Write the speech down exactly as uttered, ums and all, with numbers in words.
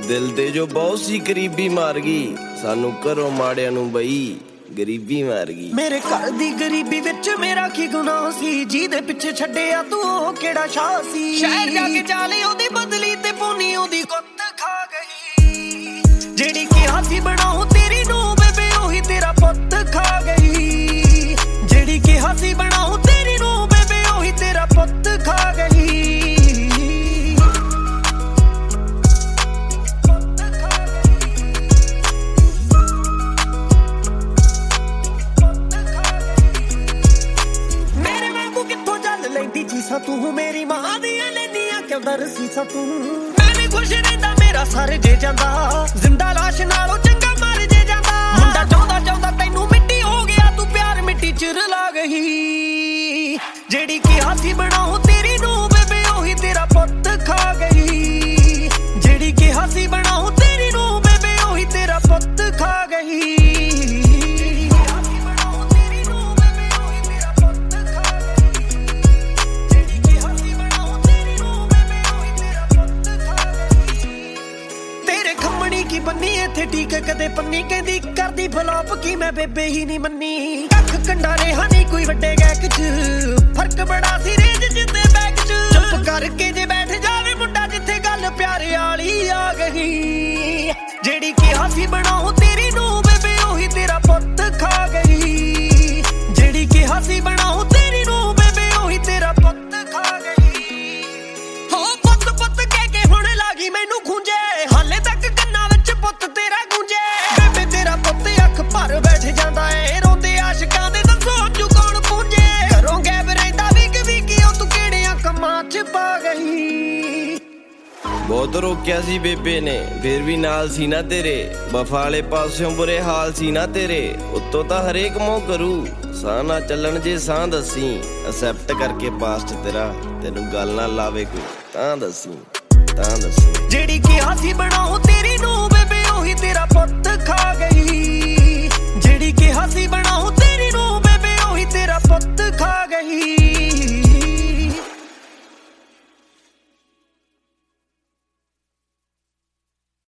दिल ते जो बहुत सी गरीबी मार गई सानू घरों माड़िया नू बई गरीबी मार गई। मेरे घर दी गरीबी विच मेरा की गुनाह सी, जिहदे पिछे छड्डिया तू ओह केड़ा शाह सी। शहर जाके चाले ओदी बदली ते पोनी ओदी कुत्त खा गई। जेड़ी किहा सी बनाऊं तेरी नू बेबे ओही तेरा पुत्त खा गई। जेड़ी किहा सी बनाऊं तेरी नू बेबे ओही तेरा पुत्त खा गई। सा तू मेरी मां दियां नैनियां क्यों दरसी सा तू। मैं भी खुश रहंदा मेरा सर जे जांदा, जिंदा लाश नालों चंगा मर जे जांदा। मुंडा चाहुंदा चाहुंदा तैनू मिट्टी हो गया, तू प्यार मिट्टी च रला गई। जेड़ी किहा सी बनाऊं तेरी नू बेबे ओही तेरा पुत्त खा गई। जेड़ी किहा सी बनाऊं तेरी नू बेबे ओही तेरा पुत्त खा गई। की बन्नी इत्थे ठीक कदे पन्नी कहंदी करदी फ्लॉप की मैं बेबे ही नहीं मन्नी। कख कंडा रेहा नहीं कोई वड्डे गैक च, फर्क बड़ा सी रेंज जिंदे बैग च। चुप करके जे बैठ जावे मुंडा जिथे गल प्यारे वाली आ गई। जेड़ी किहा सी बनाऊं तेरी नू बेबे ओही तेरा पुत्त खा गई। जेड़ी किहा सी बनाऊं तेरी नू बेबे ओही तेरा पुत्त खा गई। हो पुत्त पुत्त कह के हुण लागी मैनू खूंजे, हाले तक पुत्त तेरा गूंजे। बेबे तेरा पुत्त अख भर बैठ जांदा ऐ, रोंदे आशिकां दे दसो अजू कौन पूंजे। घरों गैब रहिंदा विक विकियों तू किहड़ियां कम्मां च पा गई। बहुत रोकिया सी बेबे ने फिर भी नाल सी ना तेरे, वफा वाले पासों बुरे हाल सी ना तेरे। उत्तों तां हरेक मोह करू साह ना चलन जे साह दसी। एक्सेप्ट करके पास्ट तेरा तेनू गल ना लावे कोई तां दसी तां दसी। जेड़ी किहा सी बनाऊं तेरी नू बेबे ओही तेरा पुत्त खा गई। जेड़ी किहा सी बनाऊं